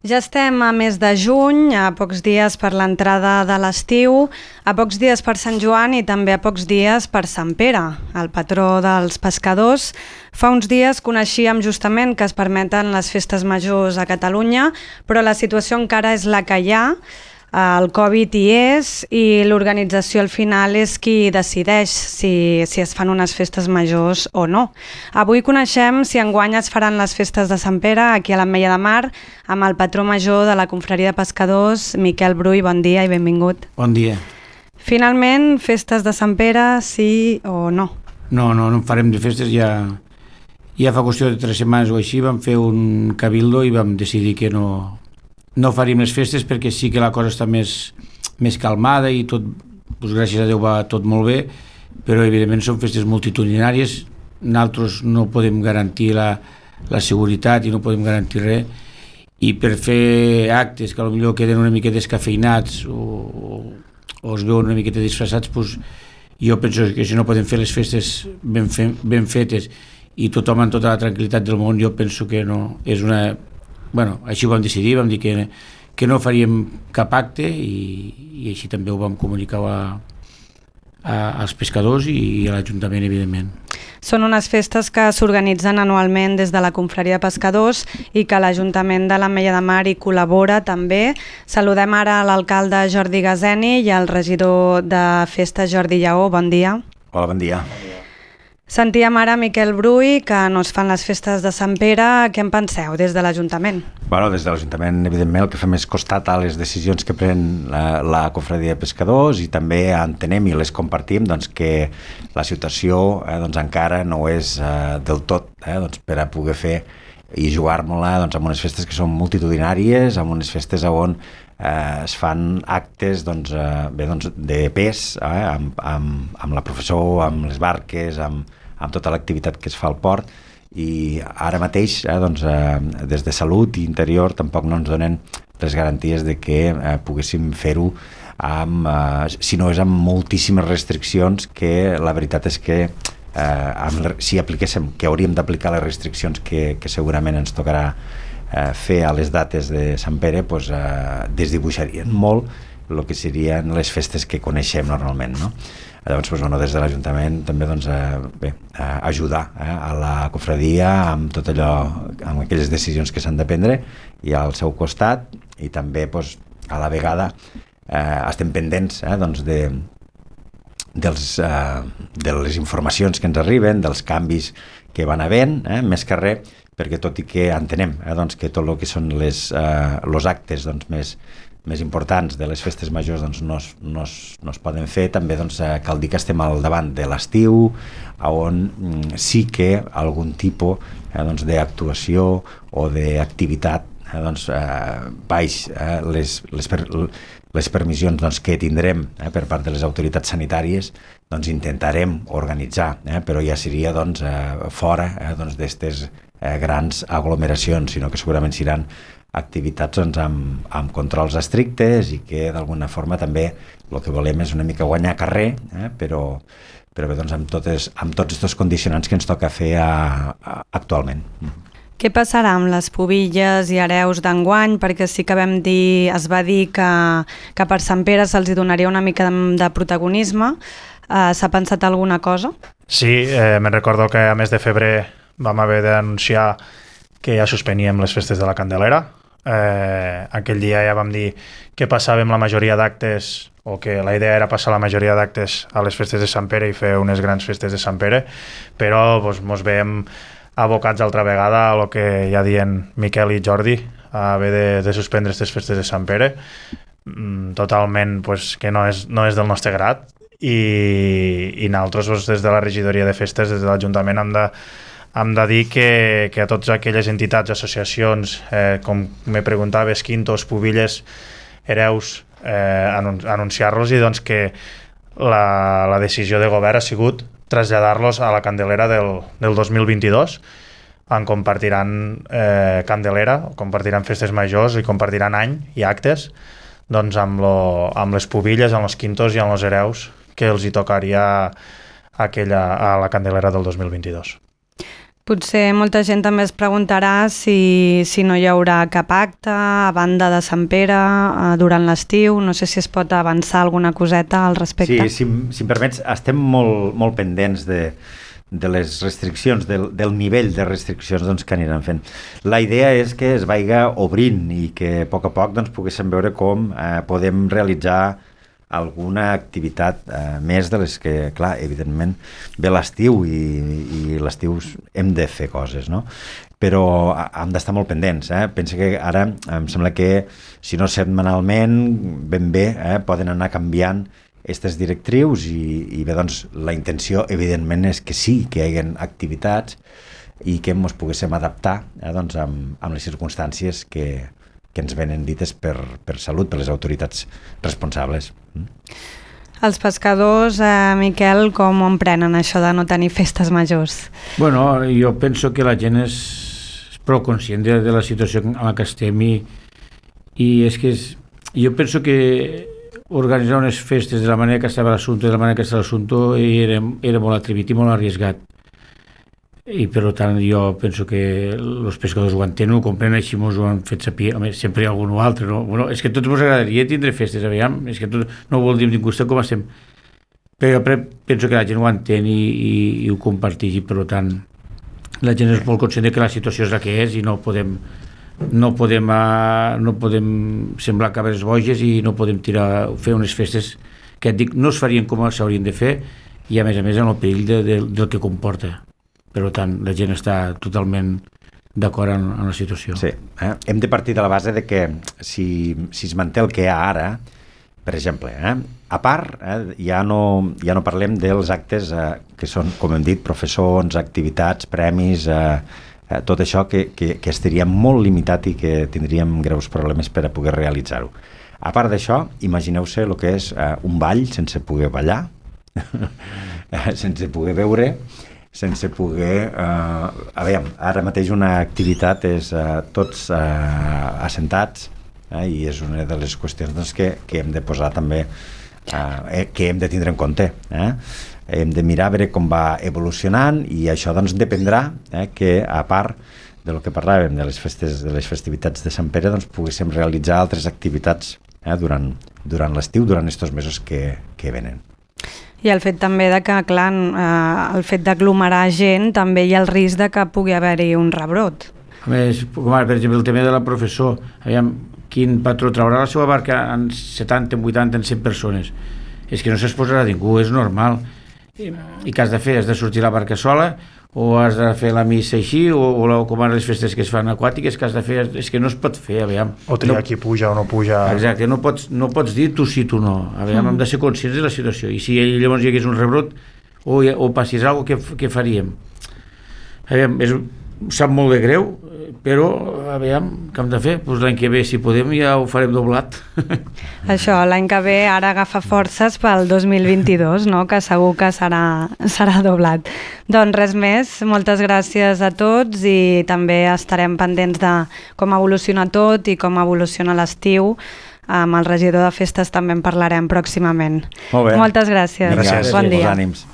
Ja estem a mes de juny, a pocs dies per l'entrada de l'estiu, a pocs dies per Sant Joan i també a pocs dies per Sant Pere, el patró dels pescadors. Fa uns dies coneixíem justament que es permeten les festes majors a Catalunya, però la situació encara és la que hi ha. El Covid hi és i l'organització al final és qui decideix si es fan unes festes majors o no. Avui coneixem si enguany es faran les festes de Sant Pere aquí a l'Ametlla de Mar amb el patró major de la Confraria de Pescadors, Miquel Brull. Bon dia i benvingut. Bon dia. Finalment, festes de Sant Pere, sí o no? No farem de festes. Ja fa qüestió de 3 setmanes o així vam fer un cabildo i vam decidir que no faríem les festes perquè sí que la cosa està més calmada i tot, doncs gràcies a Déu va tot molt bé, però evidentment són festes multitudinàries, nosaltres no podem garantir la seguretat i no podem garantir res, i per fer actes que potser queden una mica descafeinats o es veuen una miqueta disfressats, doncs jo penso que si no podem fer les festes ben fetes i tothom amb tota la tranquil·litat del món, jo penso que no és una... Bueno, així ho vam decidir, vam dir que no faríem cap acte i així també ho vam comunicar als pescadors i a l'Ajuntament, evidentment. Són unes festes que s'organitzen anualment des de la Confraria de Pescadors i que l'Ajuntament de l'Ametlla de Mar hi col·labora també. Saludem ara l'alcalde Jordi Gazeni i el regidor de Festes Jordi Lleó. Bon dia. Hola, bon dia. Sentíem ara Miquel Brull que no es fan les festes de Sant Pere. Què en penseu des de l'Ajuntament? Bueno, des de l'Ajuntament, evidentment, el que fem és costat a les decisions que pren la Confraria de Pescadors i també entenem i les compartim doncs, que la situació doncs, encara no és del tot doncs, per a poder fer i jugar-nos-la doncs, amb unes festes que són multitudinàries, amb unes festes on es fan actes doncs, de pes amb la professor, amb les barques, amb tota l'activitat que es fa al port, i ara mateix des de Salut i Interior tampoc no ens donen les garanties de que poguéssim fer-ho si no és amb moltíssimes restriccions, que la veritat és que si apliquéssim, que hauríem d'aplicar les restriccions que segurament ens tocarà fer a les dates de Sant Pere, doncs, desdibuixarien molt el que serien les festes que coneixem normalment, no? Llavors, doncs, des de l'Ajuntament també doncs, ajudar a la confraria amb tot allò, amb aquelles decisions que s'han de prendre i al seu costat, i també doncs, a la vegada estem pendents doncs, de les informacions que ens arriben, dels canvis que van havent, més que res, perquè tot i que entenem doncs, que tot el que són els actes doncs, més importants de les festes majors doncs, no es poden fer, també doncs, cal dir que estem al davant de l'estiu, on sí que algun tipus doncs, d'actuació o d'activitat doncs, baix les permissions doncs, que tindrem per part de les autoritats sanitàries, doncs intentarem organitzar, però ja seria doncs, fora doncs, d'estes grans aglomeracions, sinó que segurament seran activitats doncs, amb controls estrictes i que d'alguna forma també el que volem és una mica guanyar carrer, però bé, doncs, amb tots aquests condicionants que ens toca fer actualment. Què passarà amb les pubilles i hereus d'enguany? Perquè sí que es va dir que per Sant Pere se'ls donaria una mica de protagonisme. S'ha pensat alguna cosa? Sí, me'n recordo que a mes de febrer vam haver d'anunciar que ja suspeníem les festes de la Candelera. Aquell dia ja vam dir que passàvem la majoria d'actes, o que la idea era passar la majoria d'actes a les festes de Sant Pere i fer unes grans festes de Sant Pere, però doncs, mos veiem abocats altra vegada a el que ja diuen Miquel i Jordi, a haver de suspendre aquestes festes de Sant Pere, totalment doncs, que no és del nostre grat, i nosaltres doncs, des de la regidoria de festes, des de l'Ajuntament, hem de dir que a totes aquelles entitats, associacions, com me preguntaves, quintos, pubilles, hereus, anunciar-los i doncs, que la decisió de govern ha sigut traslladar-los a la Candelera del 2022, on compartiran Candelera, compartiran festes majors i compartiran any i actes doncs, amb les pubilles, amb els quintos i amb els hereus que els hi tocaria a la Candelera del 2022. Potser molta gent també es preguntarà si no hi haurà cap acte a banda de Sant Pere durant l'estiu. No sé si es pot avançar alguna coseta al respecte. Sí, si em permets, estem molt pendents de les restriccions, del nivell de restriccions doncs, que aniran fent. La idea és que es vaiga obrint i que a poc poguéssim veure com podem realitzar alguna activitat més de les que, clar, evidentment ve l'estiu i l'estiu hem de fer coses, no? Però hem d'estar molt pendents. Pensa que ara em sembla que, si no setmanalment, ben bé, poden anar canviant aquestes directrius i bé, doncs, la intenció, evidentment, és que sí, que hi hagi activitats i que ens poguéssim adaptar doncs, amb les circumstàncies que ens venen dites per salut, per les autoritats responsables. Els pescadors, Miquel, com ho prenen això de no tenir festes majors? Bueno, jo penso que la gent és prou conscient de la situació en la que estem i és que jo penso que organitzar unes festes de la manera que estava l'assumpte, de la manera que estava l'assumpte era molt atrevit i molt arriesgat. I per tant jo penso que els pescadors ho entenen, ho comprenen, així ens ho han fet saber. Sempre hi ha algun altre, no? Bueno, és que a tots ens agradaria tindre festes, aviam, és que tot, no ho vol dir ningú, com estem. Però penso que la gent ho entén i ho comparteix, i per tant la gent és molt conscient que la situació és la que és i no podem semblar cabres boges i no podem fer unes festes que et dic, no es farien com s'haurien de fer i a més amb el perill del que comporta. Per tant, la gent està totalment d'acord en la situació. Sí, hem de partir de la base de que si es manté el que hi ha ara, per exemple, a part, ja no parlem dels actes que són, com hem dit, professors, activitats, premis, tot això que estaria molt limitat i que tindríem greus problemes per a poder realitzar-ho. A part d'això, imagineu-se el que és un ball sense poder ballar, sense poder beure, sense poder... ara mateix una activitat és tots assentats i és una de les qüestions doncs, que hem de posar també, que hem de tindre en compte. Hem de mirar a veure com va evolucionant i això doncs, dependrà que, a part del que parlàvem de les festivitats de Sant Pere, doncs, poguéssim realitzar altres activitats durant l'estiu, durant aquests mesos que venen. I el fet també de que, clar, el fet d'aglomerar gent, també hi ha el risc de que pugui haver-hi un rebrot. A més, com ara, per exemple, el tema de la professor, aviam, quin patró traurà la seva barca en 70, en 80, en 100 persones? És que no s'exposarà ningú, és normal. I què has de fer? Has de sortir la barca sola o has de fer la missa així o com ara les festes que es fan aquàtiques, que has de fer, és que no es pot fer, aviam. O triar qui puja o no puja. Exacte, no pots dir tu sí, tu no. Aviam, hem de ser conscients de la situació i si llavors hi hagués un rebrot o passés alguna cosa, què faríem? Aviam, sap molt de greu, però aviam, què hem de fer? Doncs l'any que ve, si podem, ja ho farem doblat. Això, l'any que ve ara agafa forces pel 2022, no? Que segur que serà doblat. Doncs res més, moltes gràcies a tots i també estarem pendents de com evoluciona tot i com evoluciona l'estiu. Amb el regidor de festes també en parlarem pròximament. Molt bé. Moltes gràcies. Gràcies. Bon dia. Ànims.